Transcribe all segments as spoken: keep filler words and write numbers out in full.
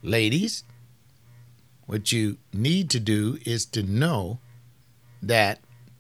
Ladies, what you need to do is to know that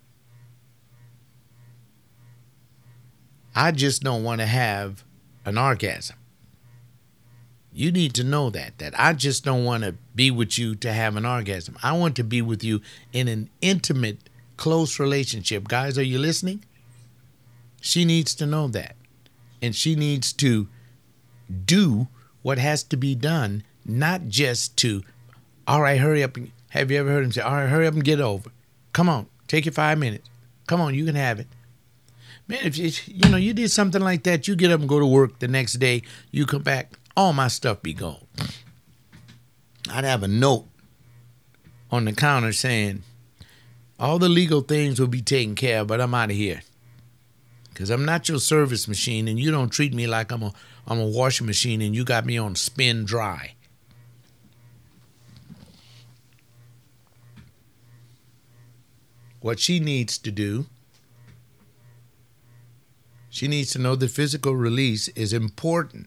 I just don't want to have an orgasm. You need to know that, that I just don't want to be with you to have an orgasm. I want to be with you in an intimate, close relationship. Guys, are you listening? She needs to know that. And she needs to do what has to be done, not just to, all right, hurry up. And, have you ever heard him say, all right, hurry up and get over. Come on, take your five minutes. Come on, you can have it. Man, if you, you know, you did something like that, you get up and go to work the next day, you come back, all my stuff be gone. I'd have a note on the counter saying, all the legal things will be taken care of, but I'm out of here. Because I'm not your service machine, and you don't treat me like I'm a, I'm a washing machine, and you got me on spin dry. What she needs to do, she needs to know that physical release is important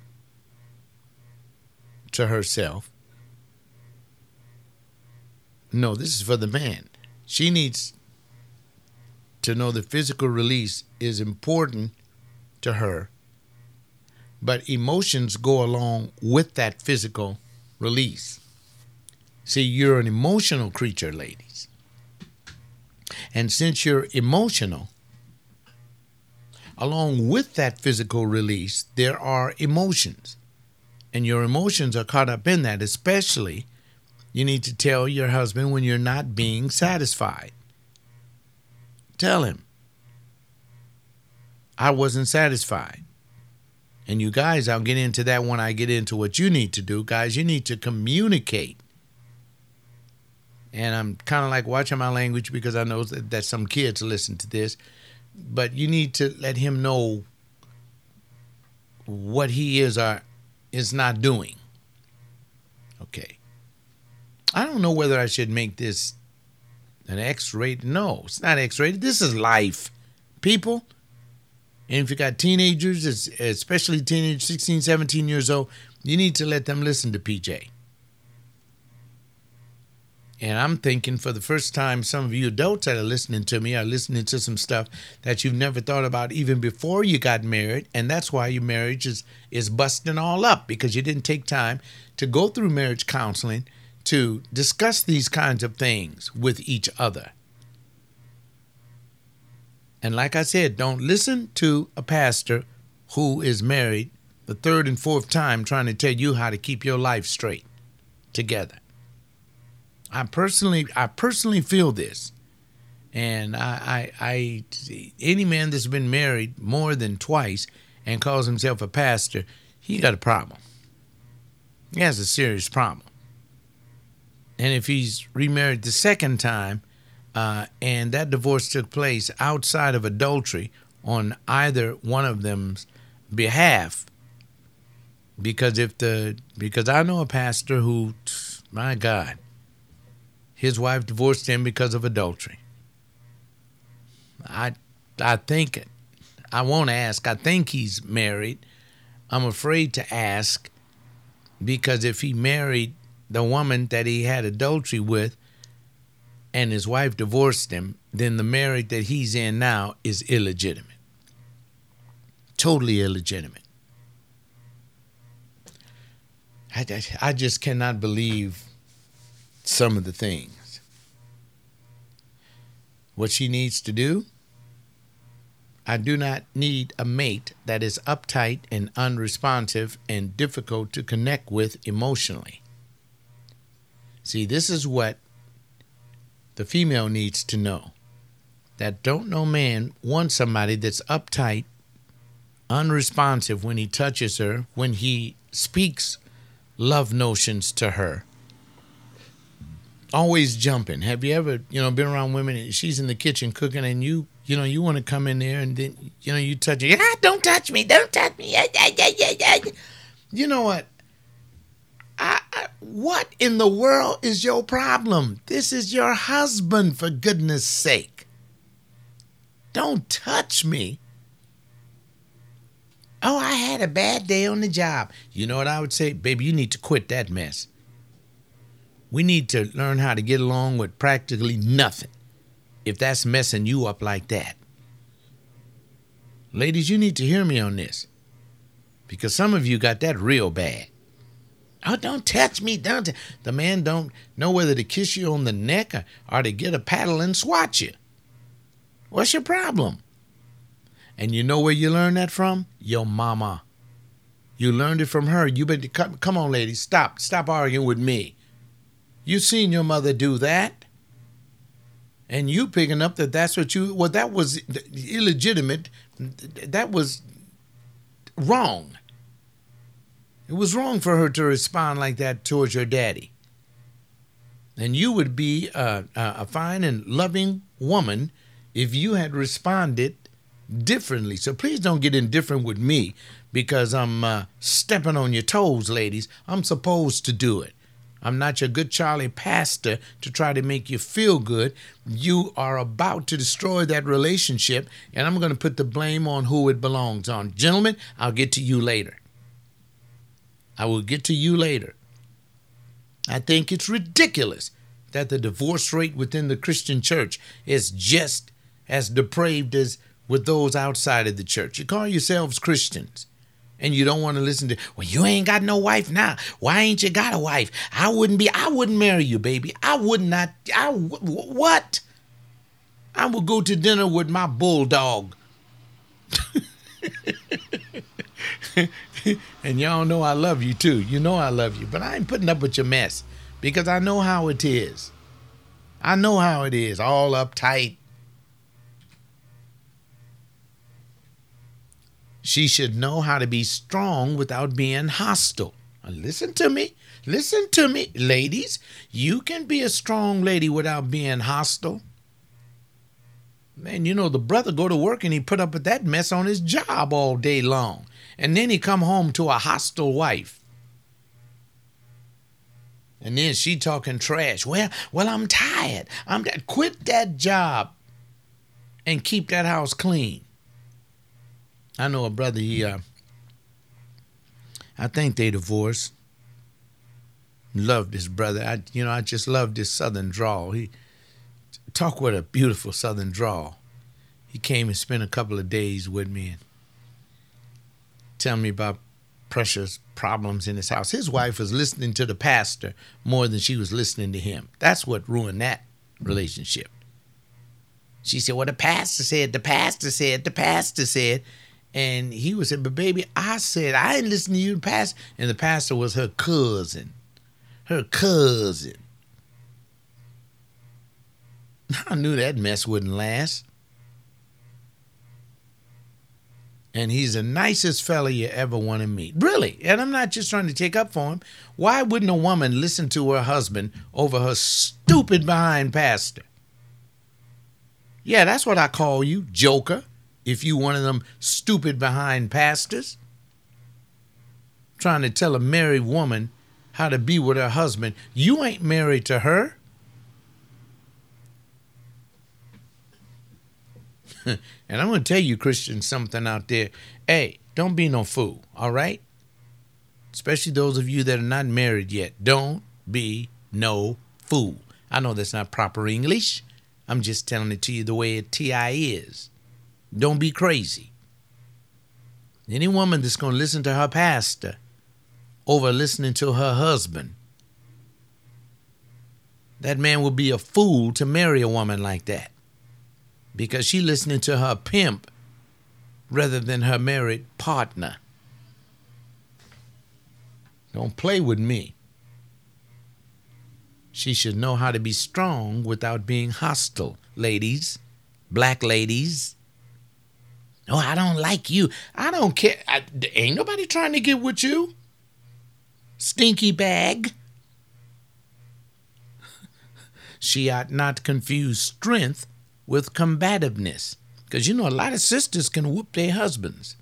to herself. No, this is for the man. She needs to know that physical release is important to her, but emotions go along with that physical release. See, you're an emotional creature, ladies. And since you're emotional, along with that physical release, there are emotions. And your emotions are caught up in that. Especially, you need to tell your husband when you're not being satisfied. Tell him, I wasn't satisfied. And you guys, I'll get into that when I get into what you need to do. Guys, you need to communicate. And I'm kind of like watching my language because I know that, that some kids listen to this. But you need to let him know what he is or is not doing. Okay. I don't know whether I should make this an X-rated. No, it's not X-rated. This is life, people. And if you got teenagers, especially teenagers, sixteen, seventeen years old, you need to let them listen to P J. And I'm thinking for the first time, some of you adults that are listening to me are listening to some stuff that you've never thought about even before you got married. And that's why your marriage is, is busting all up, because you didn't take time to go through marriage counseling to discuss these kinds of things with each other. And like I said, don't listen to a pastor who is married the third and fourth time trying to tell you how to keep your life straight together. I personally, I personally feel this, and I, I, I, any man that's been married more than twice and calls himself a pastor, he got a problem. He has a serious problem. And if he's remarried the second time, uh, and that divorce took place outside of adultery on either one of them's behalf, because if the, because I know a pastor who, my God, his wife divorced him because of adultery. I I think, I won't ask. I think he's married. I'm afraid to ask, because if he married the woman that he had adultery with and his wife divorced him, then the marriage that he's in now is illegitimate. Totally illegitimate. I, I, I just cannot believe some of the things. What she needs to do, I do not need a mate that is uptight and unresponsive and difficult to connect with emotionally. See, this is what the female needs to know. That don't no man want somebody that's uptight, unresponsive when he touches her, when he speaks love notions to her. Always jumping. Have you ever, you know, been around women and she's in the kitchen cooking and you, you know, you want to come in there and then, you know, you touch her. Ah, don't touch me. Don't touch me. You know what? I, I, what in the world is your problem? This is your husband, for goodness sake. Don't touch me. Oh, I had a bad day on the job. You know what I would say? Baby, you need to quit that mess. We need to learn how to get along with practically nothing if that's messing you up like that. Ladies, you need to hear me on this because some of you got that real bad. Oh, don't touch me. Don't. T-. The man don't know whether to kiss you on the neck or, or to get a paddle and swat you. What's your problem? And you know where you learned that from? Your mama. You learned it from her. You better come, come on, ladies. Stop. Stop arguing with me. You seen your mother do that. And you picking up that that's what you, well, that was illegitimate. That was wrong. It was wrong for her to respond like that towards your daddy. And you would be a, a fine and loving woman if you had responded differently. So please don't get indifferent with me because I'm uh, stepping on your toes, ladies. I'm supposed to do it. I'm not your good Charlie pastor to try to make you feel good. You are about to destroy that relationship, and I'm going to put the blame on who it belongs on. Gentlemen, I'll get to you later. I will get to you later. I think it's ridiculous that the divorce rate within the Christian church is just as depraved as with those outside of the church. You call yourselves Christians. And you don't want to listen to, well, you ain't got no wife now. Why ain't you got a wife? I wouldn't be, I wouldn't marry you, baby. I would not, I, what? I would go to dinner with my bulldog. And y'all know I love you too. You know I love you, but I ain't putting up with your mess because I know how it is. I know how it is, all uptight. She should know how to be strong without being hostile. Now listen to me. Listen to me, ladies. You can be a strong lady without being hostile. Man, you know, the brother go to work and he put up with that mess on his job all day long. And then he come home to a hostile wife. And then she talking trash. Well, well, I'm tired. I'm tired. Quit that job and keep that house clean. I know a brother, he, uh, I think they divorced. Loved this brother. I, you know, I just loved this southern drawl. He talked with a beautiful southern drawl. He came and spent a couple of days with me and tell me about precious problems in his house. His wife was listening to the pastor more than she was listening to him. That's what ruined that relationship. She said, well, the pastor said, the pastor said, the pastor said. And he was saying, but baby, I said, I didn't listen to you, the pastor. And the pastor was her cousin. Her cousin. I knew that mess wouldn't last. And he's the nicest fella you ever want to meet. Really. And I'm not just trying to take up for him. Why wouldn't a woman listen to her husband over her stupid behind pastor? Yeah, that's what I call you, joker. If you one of them stupid behind pastors trying to tell a married woman how to be with her husband, you ain't married to her. And I'm going to tell you, Christians, something out there. Hey, don't be no fool, all right? Especially those of you that are not married yet. Don't be no fool. I know that's not proper English. I'm just telling it to you the way a T I is. Don't be crazy. Any woman that's going to listen to her pastor over listening to her husband, that man will be a fool to marry a woman like that because she's listening to her pimp rather than her married partner. Don't play with me. She should know how to be strong without being hostile, ladies, black ladies. No, I don't like you. I don't care. I, ain't nobody trying to get with you. Stinky bag. She ought not confuse strength with combativeness. Because, you know, a lot of sisters can whoop their husbands.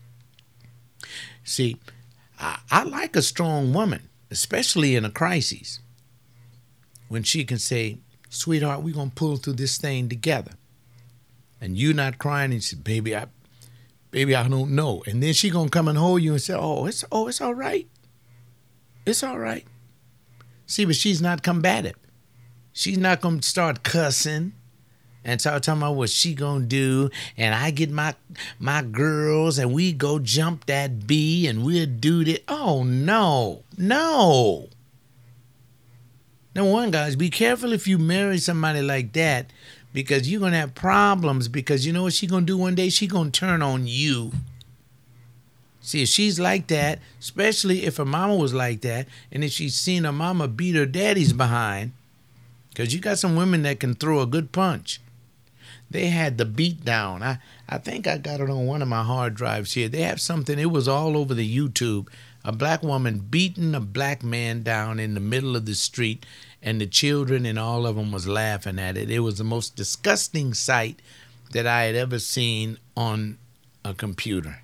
See, I, I like a strong woman, especially in a crisis, when she can say, sweetheart, we're going to pull through this thing together. And you not crying and say, baby, I, Baby, I don't know. And then she gonna come and hold you and say, oh, it's oh, it's all right. It's all right. See, but she's not combative. She's not gonna start cussing and start talking about what she gonna do. And I get my my girls and we go jump that bee and we'll do this. Oh no, no. Now, one, guys, be careful if you marry somebody like that, because you're going to have problems, because you know what she's going to do one day? She's going to turn on you. See, if she's like that, especially if her mama was like that, and if she's seen her mama beat her daddy's behind, because you got some women that can throw a good punch. They had the beat down. I, I think I got it on one of my hard drives here. They have something, it was all over the YouTube. A black woman beating a black man down in the middle of the street, and the children and all of them was laughing at it. It was the most disgusting sight that I had ever seen on a computer.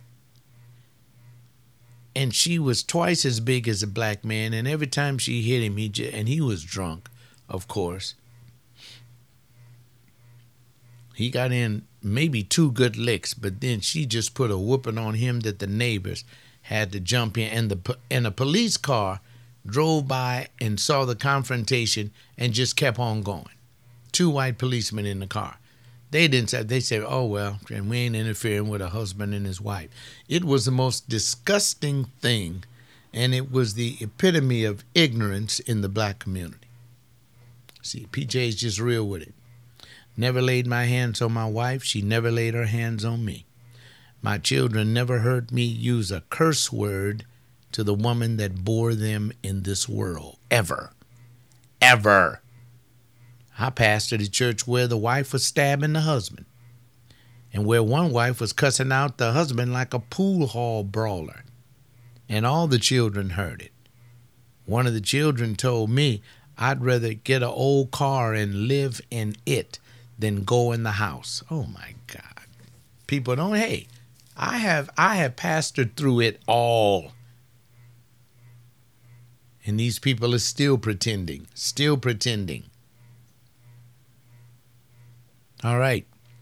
And she was twice as big as a black man, and every time she hit him, he just, and he was drunk, of course. He got in maybe two good licks, but then she just put a whooping on him that the neighbors had to jump in, and the and a police car drove by and saw the confrontation and just kept on going. Two white policemen in the car. They didn't say, they said, oh, well, and we ain't interfering with a husband and his wife. It was the most disgusting thing, and it was the epitome of ignorance in the black community. See, P J's just real with it. Never laid my hands on my wife. She never laid her hands on me. My children never heard me use a curse word to the woman that bore them in this world. Ever. Ever. I pastored a church where the wife was stabbing the husband, and where one wife was cussing out the husband like a pool hall brawler, and all the children heard it. One of the children told me, I'd rather get an old car and live in it than go in the house. Oh, my God. People don't, hey, I have I have pastored through it all. And these people are still pretending, still pretending. All right.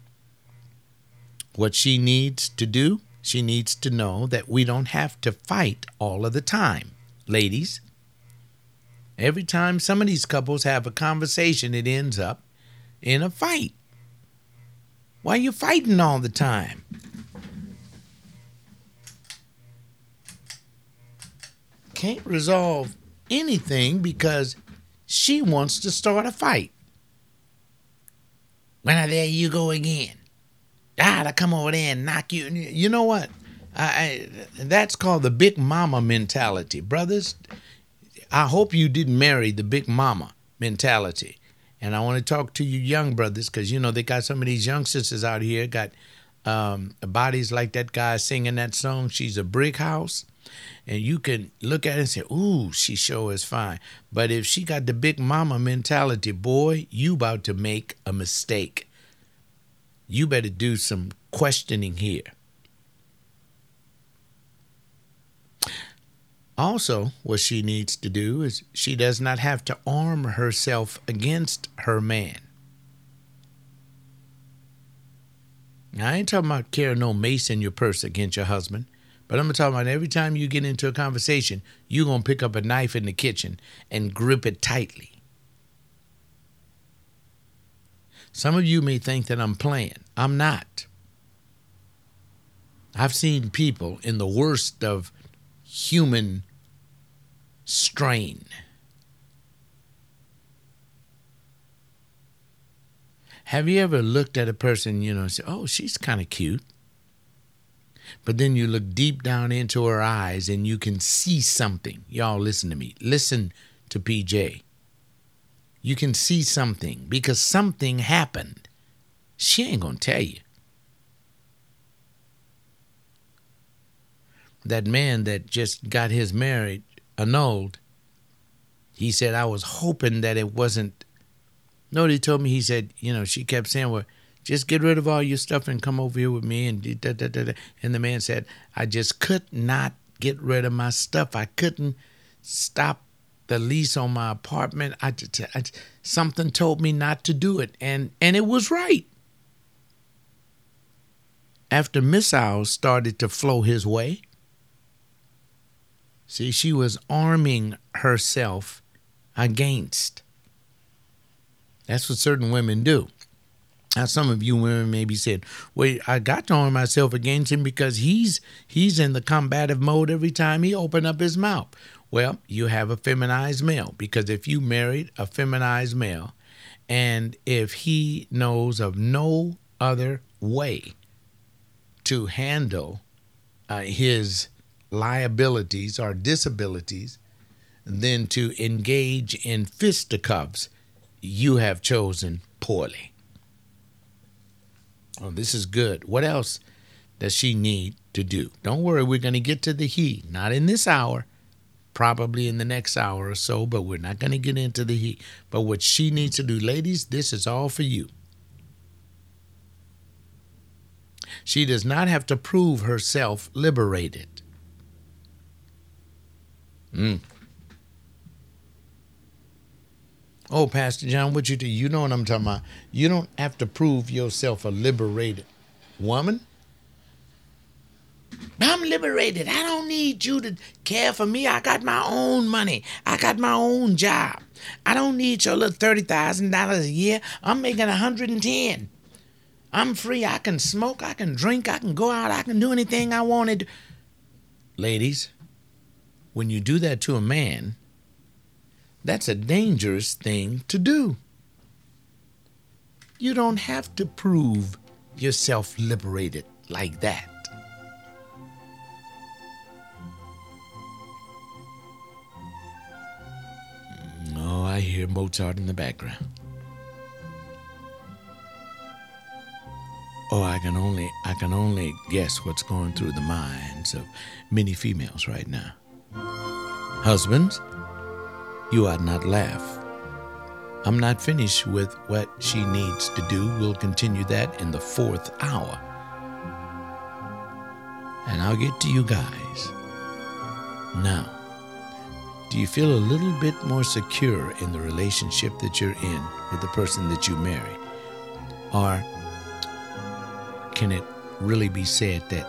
What she needs to do, she needs to know that we don't have to fight all of the time. Ladies, every time some of these couples have a conversation, it ends up in a fight. Why are you fighting all the time? Can't resolve anything because she wants to start a fight. Well, there you go again. Ah, to come over there and knock you. You know what? I, I, that's called the big mama mentality. Brothers, I hope you didn't marry the big mama mentality. And I want to talk to you young brothers, because, you know, they got some of these young sisters out here got um, bodies like that guy singing that song, She's a Brick House. And you can look at it and say, ooh, she sure is fine. But if she got the big mama mentality, boy, you about to make a mistake. You better do some questioning here. Also, what she needs to do is she does not have to arm herself against her man. Now, I ain't talking about carrying no mace in your purse against your husband. But I'm talking about every time you get into a conversation, you're going to pick up a knife in the kitchen and grip it tightly. Some of you may think that I'm playing. I'm not. I've seen people in the worst of human strain. Have you ever looked at a person, you know, and say, oh, she's kind of cute? But then you look deep down into her eyes and you can see something. Y'all listen to me. Listen to P J. You can see something because something happened. She ain't going to tell you. That man that just got his marriage annulled, he said, I was hoping that it wasn't. No, he told me, he said, you know, she kept saying, well, just get rid of all your stuff and come over here with me. And da, da, da, da. And the man said, I just could not get rid of my stuff. I couldn't stop the lease on my apartment. I, I, something told me not to do it. And, and it was right. after missiles started to flow his way. See, she was arming herself against. That's what certain women do. Now, some of you women maybe said, well, I got to arm myself against him because he's he's in the combative mode every time he opened up his mouth. Well, you have a feminized male, because if you married a feminized male and if he knows of no other way to handle uh, his liabilities or disabilities than to engage in fisticuffs, you have chosen poorly. Oh, this is good. What else does she need to do? Don't worry, we're going to get to the he. Not in this hour, probably in the next hour or so, but we're not going to get into the he. But what she needs to do, ladies, this is all for you. She does not have to prove herself liberated. Mm. Oh, Pastor John, what you do? You know what I'm talking about. You don't have to prove yourself a liberated woman. I'm liberated. I don't need you to care for me. I got my own money. I got my own job. I don't need your little thirty thousand dollars a year. I'm making one hundred ten. I'm free. I can smoke. I can drink. I can go out. I can do anything I wanted. Ladies, when you do that to a man, that's a dangerous thing to do. You don't have to prove yourself liberated like that. Oh, I hear Mozart in the background. Oh, I can only I can only guess what's going through the minds of many females right now. Husbands, you ought not laugh. I'm not finished with what she needs to do. We'll continue that in the fourth hour. And I'll get to you guys. Now, do you feel a little bit more secure in the relationship that you're in with the person that you married? Or can it really be said that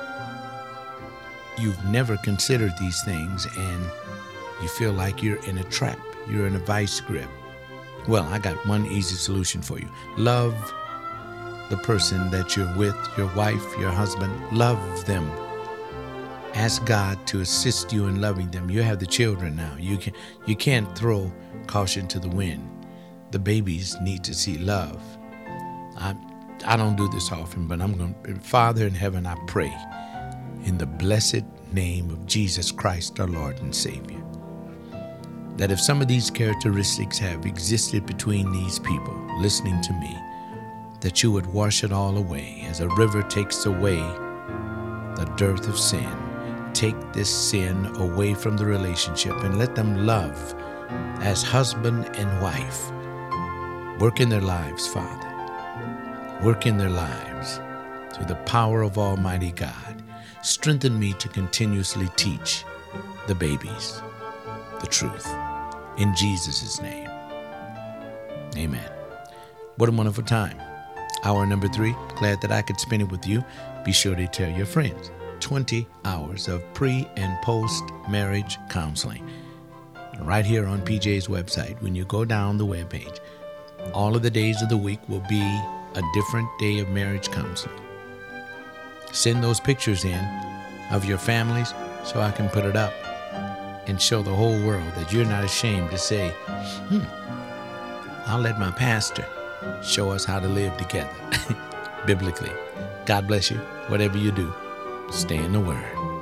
you've never considered these things and you feel like you're in a trap, you're in a vice grip? Well, I got one easy solution for you. Love the person that you're with, your wife, your husband. Love them. Ask God to assist you in loving them. You have the children now. You can you can't throw caution to the wind. The babies need to see love. I I don't do this often, but I'm going to, Father in heaven, I pray in the blessed name of Jesus Christ, our Lord and Savior, that if some of these characteristics have existed between these people listening to me, that you would wash it all away as a river takes away the dearth of sin. Take this sin away from the relationship and let them love as husband and wife. Work in their lives, Father. Work in their lives through the power of Almighty God. Strengthen me to continuously teach the babies the truth. In Jesus' name, amen. What a wonderful time. Hour number three, glad that I could spend it with you. Be sure to tell your friends. twenty hours of pre and post marriage counseling. Right here on P J's website, when you go down the webpage, all of the days of the week will be a different day of marriage counseling. Send those pictures in of your families so I can put it up and show the whole world that you're not ashamed to say, hmm, I'll let my pastor show us how to live together biblically. God bless you. Whatever you do, stay in the Word.